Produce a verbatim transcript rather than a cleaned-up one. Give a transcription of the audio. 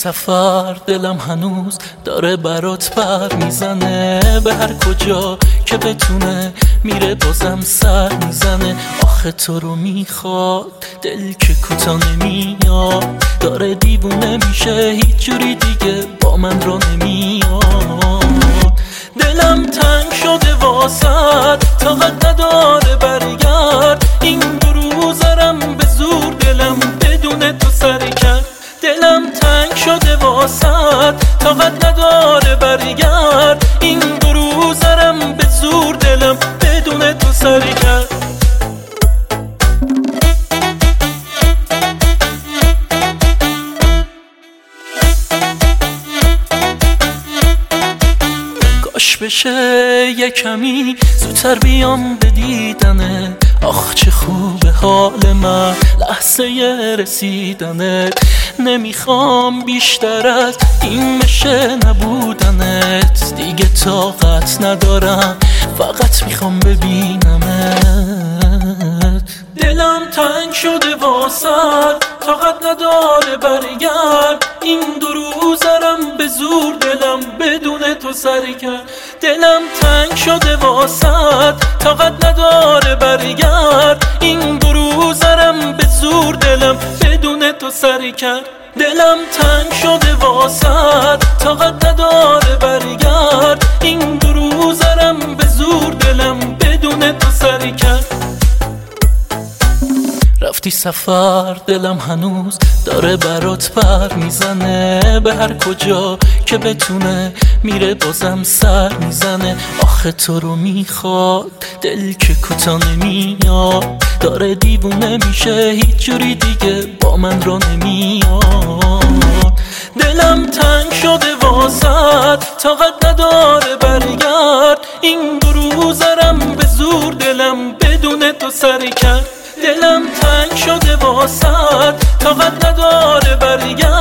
سفر دلم هنوز داره برات بر میزنه، به هر کجا که بتونه میره بازم سر میزنه. آخه تو رو میخواد دل که کوتا نمیاد، داره دیوونه میشه هیچ جوری دیگه با من رو نمیاد. دلم تنگ شده واسد طاقت نداره برگرد، این دو روزرم به زور دلم بدون تو سر کرد. دلم تنگ شده واسد طاقت نداره برگرد، این دو روزرم به زور دلم بدون تو سر کرد. کاش بشه یه کمی زودتر بیام به دیدنه، آخ چه خوبه حال من لحظه رسیدنه. نمیخوام بیشتر از این بشه نبودنت، دیگه طاقت ندارم فقط میخوام ببینمت. دلم تنگ شده واسد طاقت نداره برگرد، این دو روزرم به زور دلم بدون تو سر کرد. دلم تنگ شده واسد طاقت نداره برگرد، این دو روزرم به زور دلم بدون تو سر کرد. دلم تنگ شده واسد طاقت نداره برگرد، این دو روزرم به زور دلم بدون تو سر کرد. رفتی سفر دلم هنوز داره برات بر میزنه، به هر کجا که بتونه میره بازم سر میزنه. آخه تو رو میخواد دل که کوتا نمیاد، داره دیوونه میشه هیچ جوری دیگه با من رو نمیاد. دلم تنگ شده واسد طاقت نداره برگرد، این دو روزرم به زور دلم بدون تو سر کرد. دلم تنگ شده واسد طاقت نداره برگرد،